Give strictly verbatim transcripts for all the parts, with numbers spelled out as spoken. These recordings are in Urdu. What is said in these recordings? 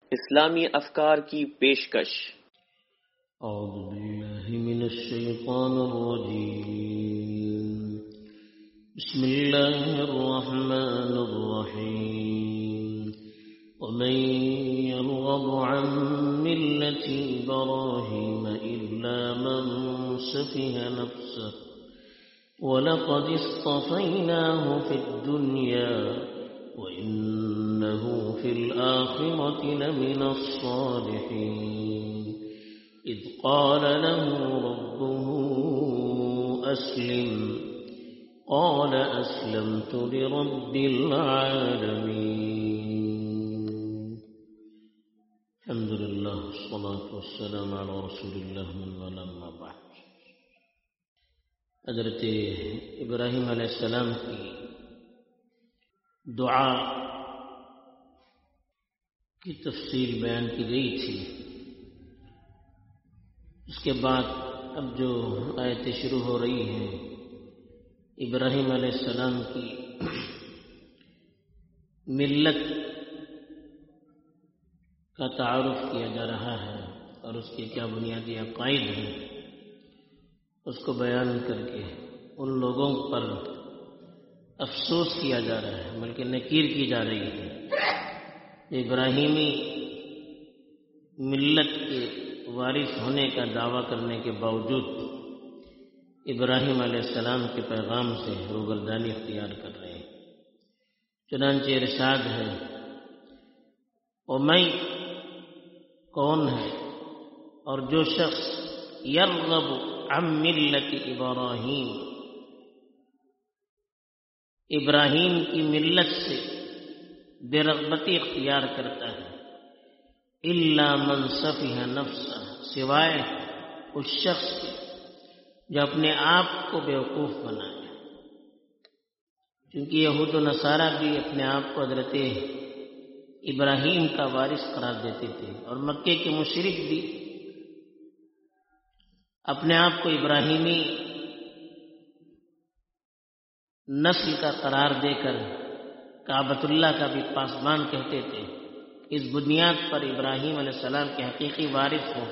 اسلامی افکار کی پیشکش۔ اعوذ باللہ من الشیطان الرجیم، بسم اللہ الرحمن الرحیم، ومن يرغب عن ملة إبراهيم إلا من سفه نفسه وَلَقَدِ اصْطَفَيْنَاهُ فِي الدُّنْيَا وَإِنَّهُ فِي الْآخِرَةِ لَمِنَ الصَّالِحِينَ إِذْ قَالَ لَهُ رَبُّهُ أَسْلِمْ قَالَ أَسْلَمْتُ لِرَبِّ الْعَالَمِينَ۔ الحمد للہ والصلاة والسلام علی رسول اللہ اما بعد۔ حضرت ابراہیم علیہ السلام کی دعا کی تفصیل بیان کی گئی تھی۔ اس کے بعد اب جو آیتیں شروع ہو رہی ہیں، ابراہیم علیہ السلام کی ملت کا تعارف کیا جا رہا ہے اور اس کے کیا بنیادی عقائد ہیں، اس کو بیان کر کے ان لوگوں پر افسوس کیا جا رہا ہے، بلکہ نکیر کی جا رہی ہے۔ ابراہیمی ملت کے وارث ہونے کا دعویٰ کرنے کے باوجود ابراہیم علیہ السلام کے پیغام سے روگردانی اختیار کر رہے ہیں۔ چنانچہ ارشاد ہے، وَمَن کون ہے اور جو شخص یرغب عن ملت ابراہیم، ابراہیم کی ملت سے بے رغبتی اختیار کرتا ہے، الا من سفہ نفسہ، سوائے اس شخص کے جو اپنے آپ کو بیوقوف بنائے، کیونکہ یہود و نصارہ بھی اپنے آپ کو حضرت ابراہیم کا وارث قرار دیتے تھے، اور مکے کے مشرک بھی اپنے آپ کو ابراہیمی نسل کا قرار دے کر کعبۃ اللہ کا بھی پاسبان کہتے تھے۔ اس بنیاد پر ابراہیم علیہ السلام کے حقیقی وارث ہو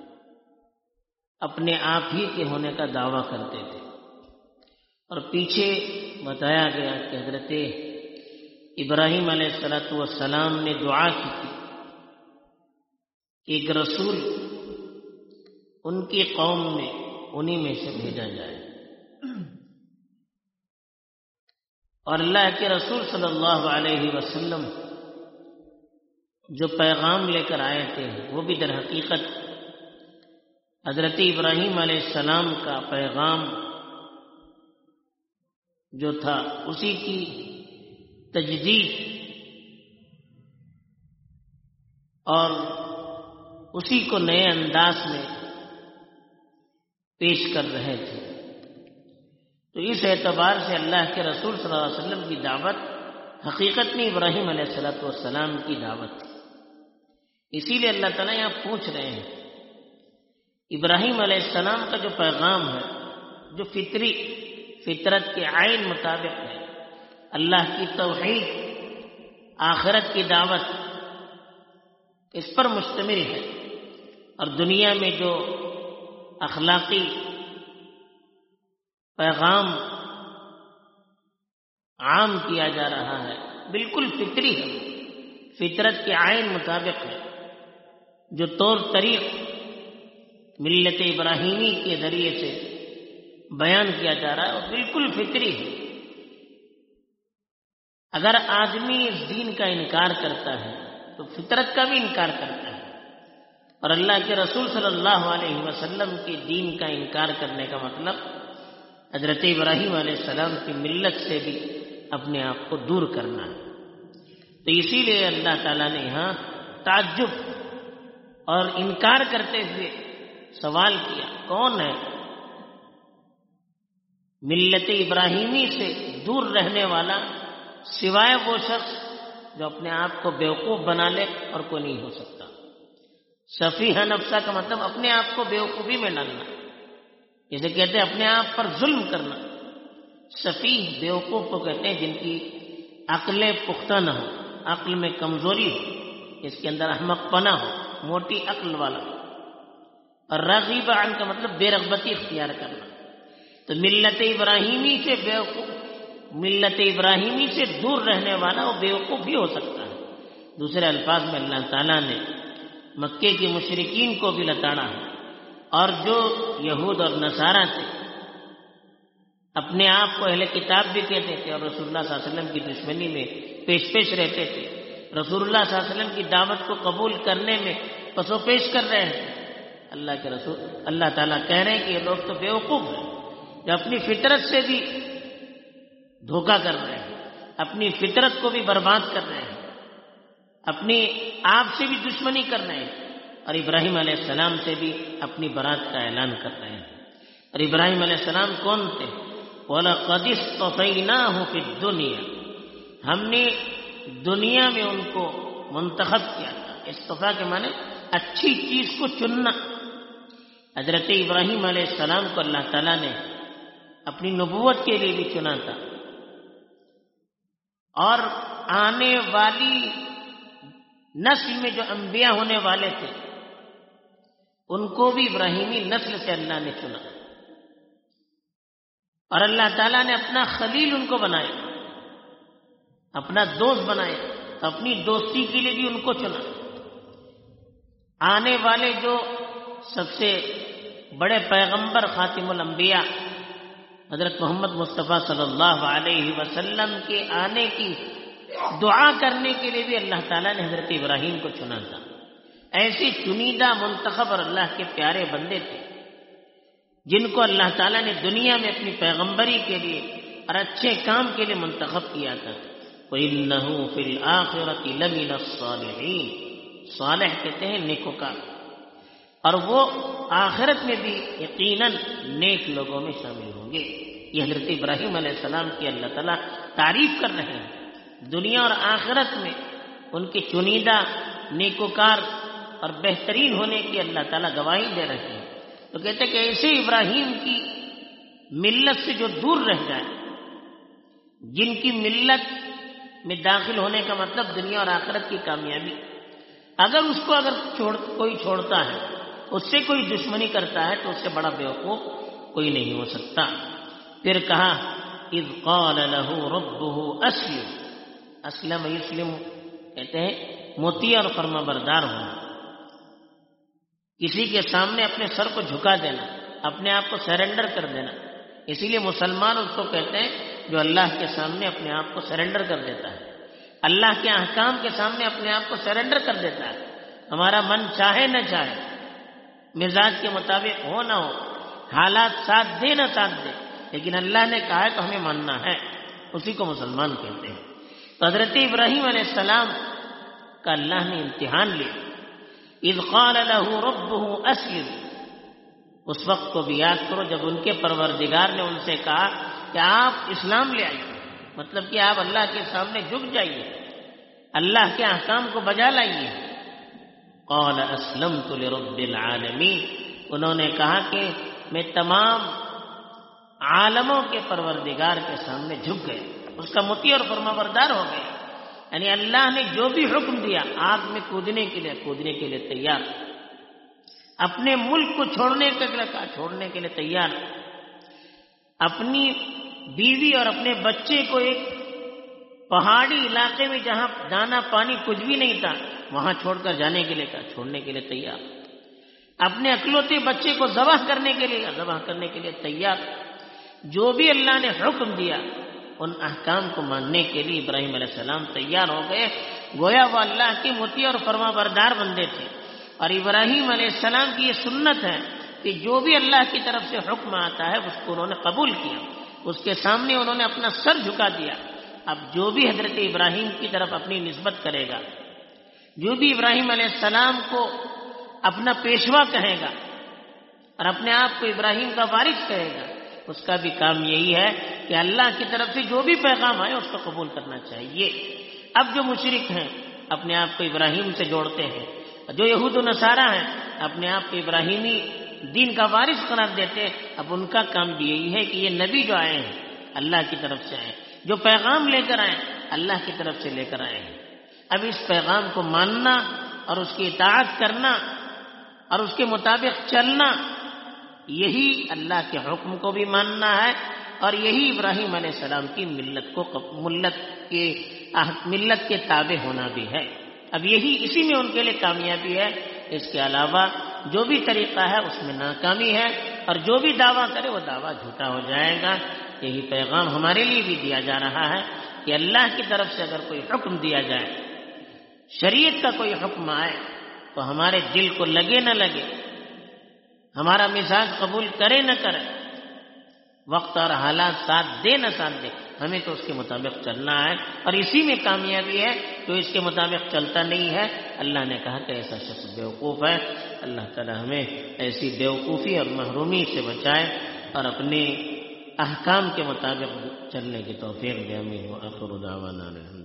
اپنے آپ ہی کے ہونے کا دعویٰ کرتے تھے۔ اور پیچھے بتایا گیا کہ حضرت ابراہیم علیہ السلام نے دعا کی تھی کہ ایک رسول ان کی قوم میں انہی میں سے بھیجا جائے، اور اللہ کے رسول صلی اللہ علیہ وسلم جو پیغام لے کر آئے تھے وہ بھی در حقیقت حضرت ابراہیم علیہ السلام کا پیغام جو تھا اسی کی تجدید اور اسی کو نئے انداز میں پیش کر رہے تھے۔ تو اس اعتبار سے اللہ کے رسول صلی اللہ علیہ وسلم کی دعوت حقیقت میں ابراہیم علیہ السلام کی دعوت تھی۔ اسی لیے اللہ تعالیٰ یہاں پوچھ رہے ہیں، ابراہیم علیہ السلام کا جو پیغام ہے، جو فطری فطرت کے عین مطابق ہے، اللہ کی توحید، آخرت کی دعوت، اس پر مشتمل ہے، اور دنیا میں جو اخلاقی پیغام عام کیا جا رہا ہے بالکل فطری ہے، فطرت کے عین مطابق ہے۔ جو طور طریق ملت ابراہیمی کے ذریعے سے بیان کیا جا رہا ہے وہ بالکل فطری ہے۔ اگر آدمی اس دین کا انکار کرتا ہے تو فطرت کا بھی انکار کرتا ہے، اور اللہ کے رسول صلی اللہ علیہ وسلم کے دین کا انکار کرنے کا مطلب حضرت ابراہیم علیہ السلام کی ملت سے بھی اپنے آپ کو دور کرنا ہے۔ تو اسی لیے اللہ تعالیٰ نے یہاں تعجب اور انکار کرتے ہوئے سوال کیا، کون ہے ملت ابراہیمی سے دور رہنے والا سوائے وہ شخص جو اپنے آپ کو بیوقوف بنا لے اور کوئی نہیں ہو سکتا۔ سفیہ نفسہ کا مطلب اپنے آپ کو بیوقوفی میں ڈالنا، جیسے کہتے ہیں اپنے آپ پر ظلم کرنا۔ سفیہ بیوقوف کو کہتے ہیں جن کی عقل پختہ نہ ہو، عقل میں کمزوری ہو، اس کے اندر احمق پنا ہو، موٹی عقل والا ہو. اور رغیب عن کا مطلب بے رغبتی اختیار کرنا. تو ملت ابراہیمی سے بیوقوف ملت ابراہیمی سے دور رہنے والا وہ بیوقوف ہی ہو سکتا ہے. دوسرے الفاظ میں اللہ تعالیٰ نے مکے کے مشرکین کو بھی لتاڑا ہے، اور جو یہود اور نصارہ تھے اپنے آپ کو اہل کتاب بھی کہتے تھے اور رسول اللہ صلی اللہ علیہ وسلم کی دشمنی میں پیش پیش رہتے تھے، رسول اللہ صلی اللہ علیہ وسلم کی دعوت کو قبول کرنے میں پسو پیش کر رہے ہیں. اللہ کے رسول اللہ تعالیٰ کہہ رہے ہیں کہ یہ لوگ تو بیوقوف ہیں جو اپنی فطرت سے بھی دھوکہ کر رہے ہیں، اپنی فطرت کو بھی برباد کر رہے ہیں، اپنی آپ سے بھی دشمنی کر رہے ہیں، اور ابراہیم علیہ السلام سے بھی اپنی برات کا اعلان کر رہے ہیں. اور ابراہیم علیہ السلام کون تھے؟ وَلَقَدِ اصْطَفَيْنَاهُ فِي الدُّنْيَا، ہم نے دنیا میں ان کو منتخب کیا تھا. اصطفا کے معنی اچھی چیز کو چننا. حضرت ابراہیم علیہ السلام کو اللہ تعالیٰ نے اپنی نبوت کے لیے بھی چنا تھا، اور آنے والی نسل میں جو انبیاء ہونے والے تھے ان کو بھی ابراہیمی نسل سے اللہ نے چنا، اور اللہ تعالیٰ نے اپنا خلیل ان کو بنایا، اپنا دوست بنایا، اپنی دوستی کے لیے بھی ان کو چنا. آنے والے جو سب سے بڑے پیغمبر خاتم الانبیاء حضرت محمد مصطفیٰ صلی اللہ علیہ وسلم کے آنے کی دعا کرنے کے لیے بھی اللہ تعالیٰ نے حضرت ابراہیم کو چنا تھا. ایسے چنیدہ منتخب اور اللہ کے پیارے بندے تھے جن کو اللہ تعالیٰ نے دنیا میں اپنی پیغمبری کے لیے اور اچھے کام کے لیے منتخب کیا تھا. وَإِنَّهُ فِي الْآخِرَةِ لَمِنَ الصَّالِحِينَ، صالح کہتے ہیں نیکوکار، اور وہ آخرت میں بھی یقیناً نیک لوگوں میں شامل ہوں گے. یہ حضرت ابراہیم علیہ السلام کی اللہ تعالیٰ تعریف کر رہے ہیں. دنیا اور آخرت میں ان کے چنیدہ نیکوکار اور بہترین ہونے کی اللہ تعالیٰ گواہی دے رہے ہیں. تو کہتے ہیں کہ ایسے ابراہیم کی ملت سے جو دور رہ جائے، جن کی ملت میں داخل ہونے کا مطلب دنیا اور آخرت کی کامیابی، اگر اس کو اگر چھوڑ کوئی چھوڑتا ہے، اس سے کوئی دشمنی کرتا ہے، تو اس سے بڑا بیوقوف کوئی نہیں ہو سکتا. پھر کہا اذ قال له ربه اسلم، اسلم یسلم کہتے ہیں مطیع اور فرما بردار ہونا، کسی کے سامنے اپنے سر کو جھکا دینا، اپنے آپ کو سرنڈر کر دینا. اسی لیے مسلمان اس کو کہتے ہیں جو اللہ کے سامنے اپنے آپ کو سرنڈر کر دیتا ہے، اللہ کے احکام کے سامنے اپنے آپ کو سرنڈر کر دیتا ہے. ہمارا من چاہے نہ چاہے، مزاج کے مطابق ہو نہ ہو، حالات ساتھ دے نہ ساتھ دے، لیکن اللہ نے کہا ہے تو ہمیں ماننا ہے، اسی کو مسلمان کہتے ہیں. تو حضرت ابراہیم علیہ السلام کا اللہ نے امتحان لیا. اذ قال له ربه اسلم، اس وقت کو بھی یاد کرو جب ان کے پروردگار نے ان سے کہا کہ آپ اسلام لے آئیے، مطلب کہ آپ اللہ کے سامنے جھک جائیے، اللہ کے احکام کو بجا لائیے. قال اسلمت لرب العالمین، انہوں نے کہا کہ میں تمام عالموں کے پروردگار کے سامنے جھک گئے، اس کا مطیع اور فرمانبردار ہو گئے. یعنی اللہ نے جو بھی حکم دیا آگ میں کودنے کے لیے کودنے کے لیے تیار، اپنے ملک کو چھوڑنے کے لیے کہا چھوڑنے کے لیے تیار، اپنی بیوی اور اپنے بچے کو ایک پہاڑی علاقے میں جہاں دانا پانی کچھ بھی نہیں تھا وہاں چھوڑ کر جانے کے لیے کہا چھوڑنے کے لیے تیار، اپنے اکلوتے بچے کو ذبح کرنے کے لیے ذبح کرنے کے لیے تیار. جو بھی اللہ نے حکم دیا ان احکام کو ماننے کے لیے ابراہیم علیہ السلام تیار ہو گئے. گویا وہ اللہ کے مطیع اور فرما بردار بندے تھے. اور ابراہیم علیہ السلام کی یہ سنت ہے کہ جو بھی اللہ کی طرف سے حکم آتا ہے اس کو انہوں نے قبول کیا، اس کے سامنے انہوں نے اپنا سر جھکا دیا. اب جو بھی حضرت ابراہیم کی طرف اپنی نسبت کرے گا، جو بھی ابراہیم علیہ السلام کو اپنا پیشوا کہے گا اور اپنے آپ کو ابراہیم کا وارث کہے گا، اس کا بھی کام یہی ہے کہ اللہ کی طرف سے جو بھی پیغام آئے اس کو قبول کرنا چاہیے. اب جو مشرک ہیں اپنے آپ کو ابراہیم سے جوڑتے ہیں، جو یہود و نصارہ ہیں اپنے آپ کو ابراہیمی دین کا وارث قرار دیتے ہیں. اب ان کا کام بھی یہی ہے کہ یہ نبی جو آئے ہیں اللہ کی طرف سے آئے، جو پیغام لے کر آئے اللہ کی طرف سے لے کر آئے ہیں. اب اس پیغام کو ماننا اور اس کی اطاعت کرنا اور اس کے مطابق چلنا، یہی اللہ کے حکم کو بھی ماننا ہے، اور یہی ابراہیم علیہ السلام کی ملت کو ملت کے ملت کے تابع ہونا بھی ہے۔ اب یہی اسی میں ان کے لیے کامیابی ہے، اس کے علاوہ جو بھی طریقہ ہے اس میں ناکامی ہے، اور جو بھی دعویٰ کرے وہ دعویٰ جھوٹا ہو جائے گا۔ یہی پیغام ہمارے لیے بھی دیا جا رہا ہے کہ اللہ کی طرف سے اگر کوئی حکم دیا جائے، شریعت کا کوئی حکم آئے، تو ہمارے دل کو لگے نہ لگے، ہمارا مزاج قبول کرے نہ کرے، وقت اور حالات ساتھ دے نہ ساتھ دے، ہمیں تو اس کے مطابق چلنا ہے، اور اسی میں کامیابی ہے۔ جو اس کے مطابق چلتا نہیں ہے، اللہ نے کہا کہ ایسا شخص بیوقوف ہے۔ اللہ تعالی ہمیں ایسی بیوقوفی اور محرومی سے بچائے اور اپنے احکام کے مطابق چلنے کی توفیق دے۔ آمین۔ وآخر دعوانا الحمد للہ۔